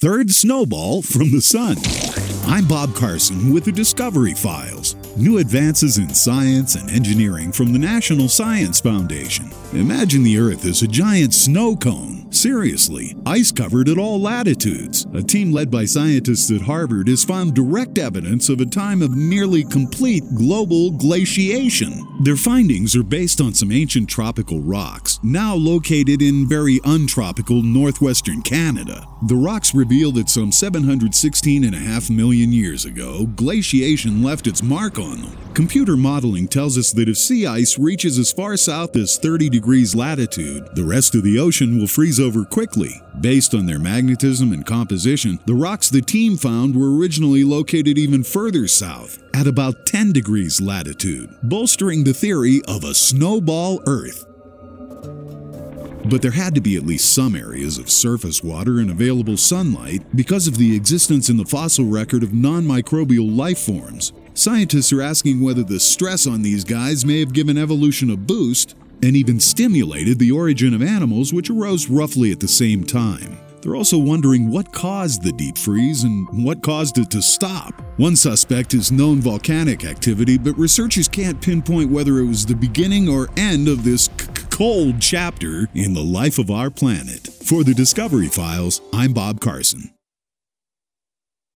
third snowball from the sun. I'm Bob Carson with the Discovery Files. New advances in science and engineering from the National Science Foundation. Imagine the Earth as a giant snow cone. Seriously, ice-covered at all latitudes. A team led by scientists at Harvard has found direct evidence of a time of nearly complete global glaciation. Their findings are based on some ancient tropical rocks, now located in very untropical northwestern Canada. The rocks reveal that some 716.5 million years ago, glaciation left its mark on them. Computer modeling tells us that if sea ice reaches as far south as 30 degrees latitude, the rest of the ocean will freeze over quickly. Based on their magnetism and composition, the rocks the team found were originally located even further south, at about 10 degrees latitude, bolstering the theory of a snowball Earth. But there had to be at least some areas of surface water and available sunlight because of the existence in the fossil record of non-microbial life forms. Scientists are asking whether the stress on these guys may have given evolution a boost and even stimulated the origin of animals which arose roughly at the same time. They're also wondering what caused the deep freeze and what caused it to stop. One suspect is known volcanic activity, but researchers can't pinpoint whether it was the beginning or end of this cold chapter in the life of our planet. For the Discovery Files, I'm Bob Carson.